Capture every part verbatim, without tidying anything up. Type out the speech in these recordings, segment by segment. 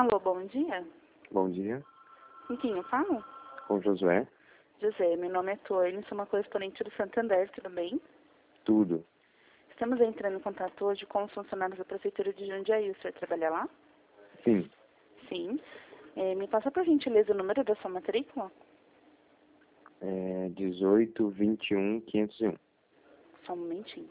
Alô, bom dia. Bom dia, Com quem eu falo? com o Josué. José, meu nome é Torne, sou uma correspondente do Santander, tudo bem? Tudo. Estamos entrando em contato hoje com os funcionários da Prefeitura de Jundiaí. O senhor trabalha lá? Sim. Sim. É, me passa por gentileza o número da sua matrícula? É dezoito, vinte e um, quinhentos e um. Só um momentinho.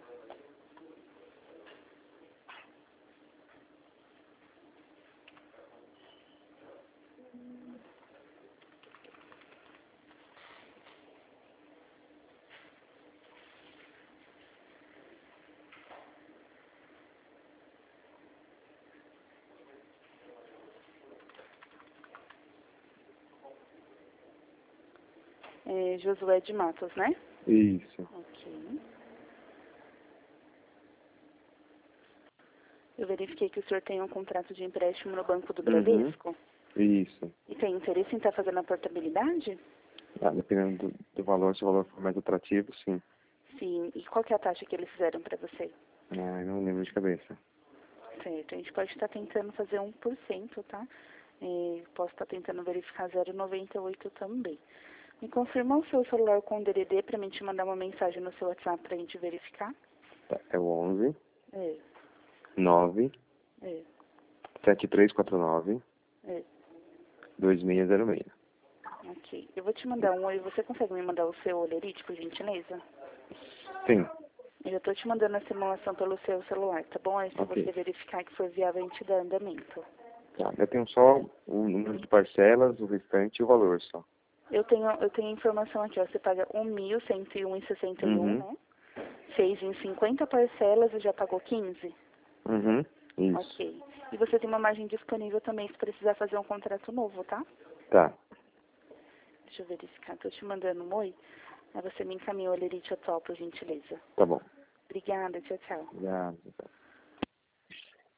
É, Josué de Matos, né? Isso. Ok. Eu verifiquei que o senhor tem um contrato de empréstimo no Banco do Uhum. Bradesco. Isso. E tem interesse em estar fazendo a portabilidade? Ah, dependendo do, do valor, se o valor for mais atrativo, sim. Sim. E qual que é a taxa que eles fizeram para você? Ah, eu não lembro de cabeça. Certo. A gente pode estar tentando fazer um por cento, tá? É, posso estar tentando verificar zero vírgula noventa e oito também. Me confirma o seu celular com o D D D para mim te mandar uma mensagem no seu WhatsApp para a gente verificar? Tá, é o onze, É, nove, é, sete três quatro nove, é. dois seis zero seis. Ok. Eu vou te mandar um oi. Você consegue me mandar o seu olerite, por gentileza? Sim. Eu já estou te mandando a simulação pelo seu celular, tá bom? Aí se Ok. você verificar que for viável, a gente dá andamento. Tá, eu tenho só o número de parcelas, o restante e o valor só. Eu tenho, eu tenho informação aqui, ó. Você paga um mil cento e um e sessenta e um, Uhum. né? Fez em cinquenta parcelas e já pagou quinze? Uhum. Isso. Ok. E você tem uma margem disponível também se precisar fazer um contrato novo, tá? Tá. Deixa eu verificar. Tô te mandando um oi. Aí você me encaminha o olerite atual, por gentileza. Tá bom. Obrigada. Tchau, tchau. Obrigado.